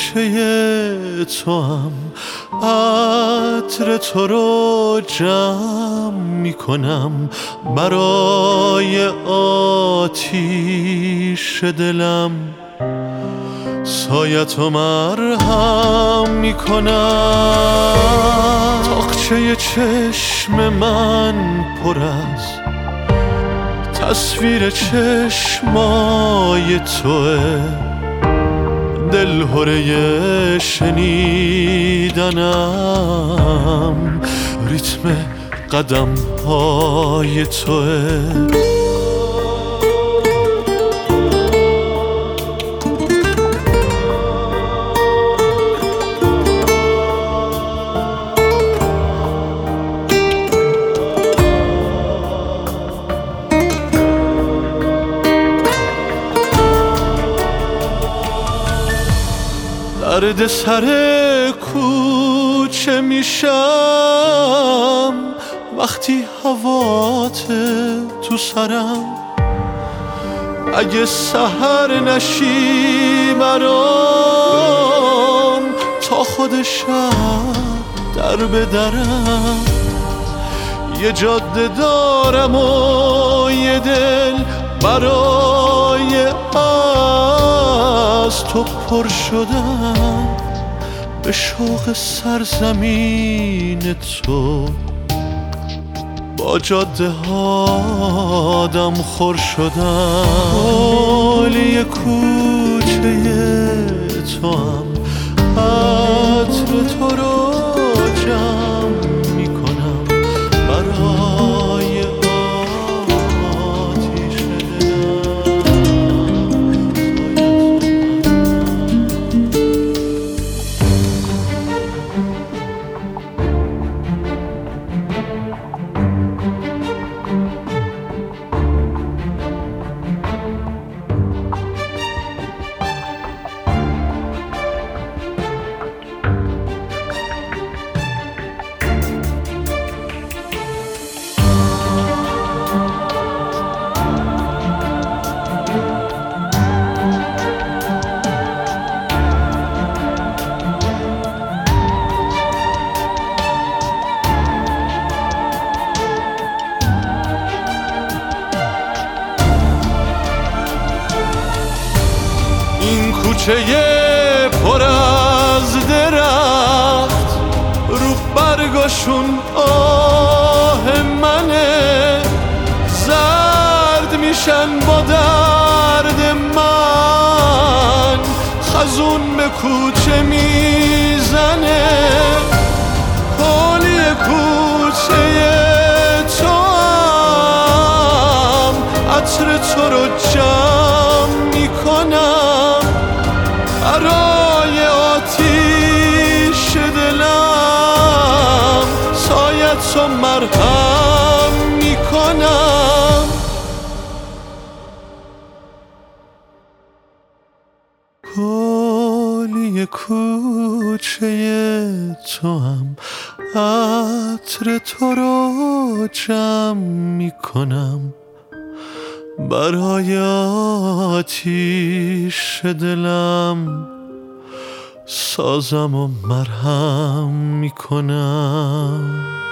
کوچه تو هم عطر تو رو جمع میکنم برای آتیش دلم سایتو مرهم میکنم تاقچه چشم من پر از تصویر چشمای توه دلهره شنیدنم ریتم قدم های توه درد سر کوچه میشم وقتی هوات تو سرم اگه سحر نشی برام تا خود شب در به درم یه جاده دارم و یه دل برای از تو پر شدم به شوق سرزمین تو با جاده ها دم خور شدم حالی کوچه تو هم عطر تو رو جمع میکنم برای آتیش این کوچه پر از درخت رو برگاشون آه منه زرد میشن با درد من خزون به کوچه میزنه کلی کوچه تو هم عطر تو رو جمع میکنم برای آتیش دلم سایت رو مرهم میکنم کلی کوچه تو هم عطر تو رو جمع میکنم برای آتیش دلم سازم و مرهم میکنم